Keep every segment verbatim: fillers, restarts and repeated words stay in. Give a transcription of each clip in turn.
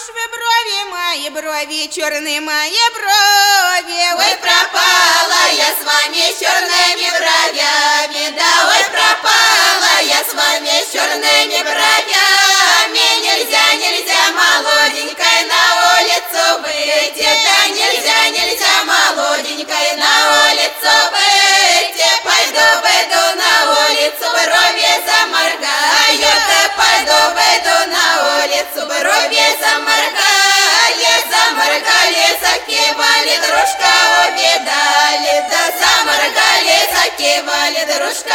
уж вы брови мои, брови, черные мои брови. Ой, пропала я с вами с черными бровями, да, ой, пропала я с вами с черными бровями. Нельзя, нельзя молоденькой на улицу выйти, да, нельзя, нельзя молоденькой на улицу выйти. Пойду, выйду на улицу, брови заморгаю, да, пойду, выйду на улицу, брови заморгали, заморгали, закивали, дружка увидали, да, заморгали, закивали, дружка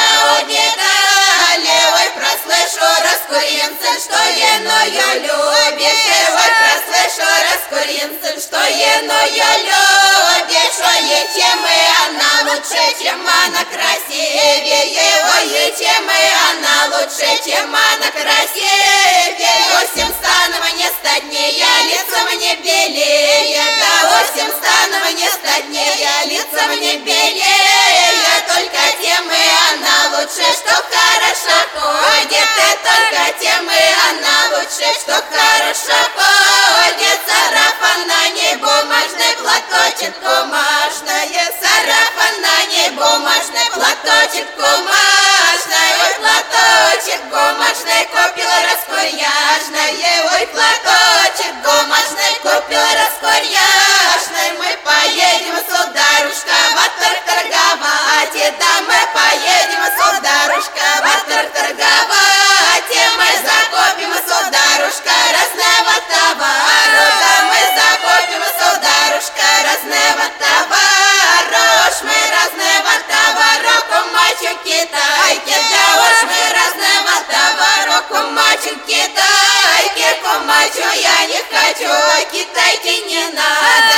увидали. Ой, прослышу, раскуринцель, что иную любишь, ой, прослышу, раскуринцель, что иную любишь. Ой, чем и она лучше, чем она красивее, ой, чем и она лучше, чем она красивее. Осень стану мне статнее, лицо мне белее, да, осень стану мне статнее, лицо мне белее. Только тем и она лучше, что хорошо ходит, и только тем и она лучше, что хорошо ходит. Сарафан на ней бумажный, платочек бумажный, сарафан на ней бумажный, платочек бумажный. Ой, платочек бумажный купила раскуряжный, ой, платочек бумажный купила раскуряжный. Мы поедем, сударушка, в атор торговать, и да, мы поедем, сударушка, в атор торговать, и мы закупим, сударушка, разного товара, да, мы закупим, сударушка, разного товара. Уж мы разного товара, кумачу китайки, да, уж мы разного товара, кумачу китайки, кумачу я не хочу, китайки не надо.